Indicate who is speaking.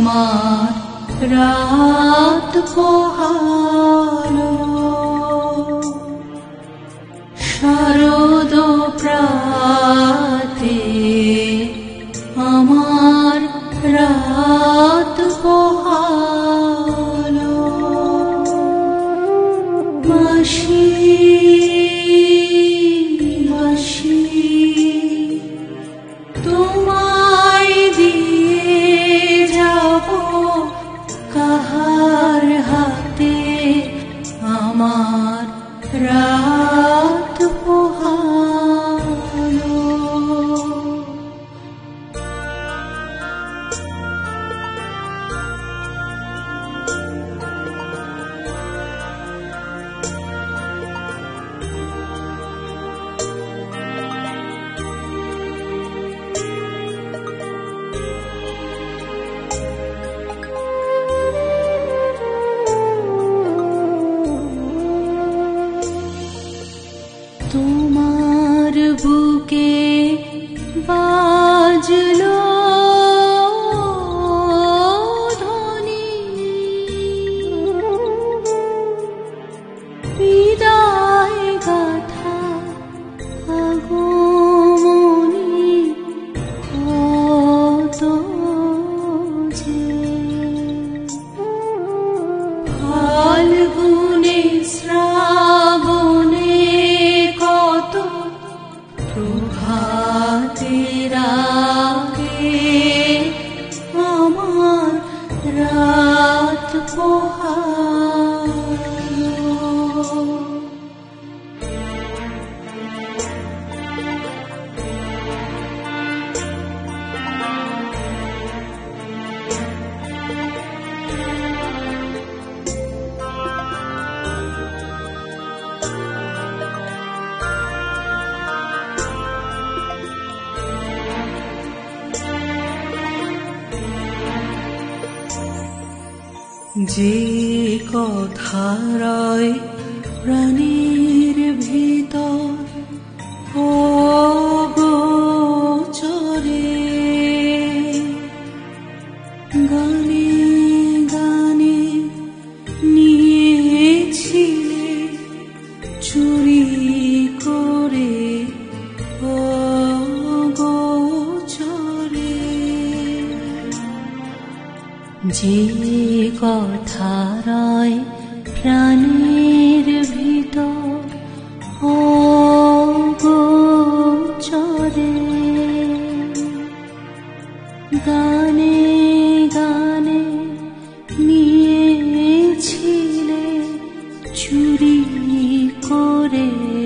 Speaker 1: আমার রাত পোহালো শারদ প্রাতে আমার রাত পোহালো বাঁশি বাঁশি তোমায় দিয়ে যাব কাহার হাতে আমার রাত পোহালো তোমার বুকে বাজলো ধ্বনি বিদায় গাথা আগমনী কত যে ফাল্গুনে শ্রাবণে প্রভাতের আগে আমার রাত পোহালো যে কথা রয় প্রাণীর ভিতর অগোচরে গানে গানে নিয়েছিলে চুরি করে অগোচরে যে কথা রয় প্রাণের ভিতর অগোচরে গানে গানে নিয়েছিলে চুরি করে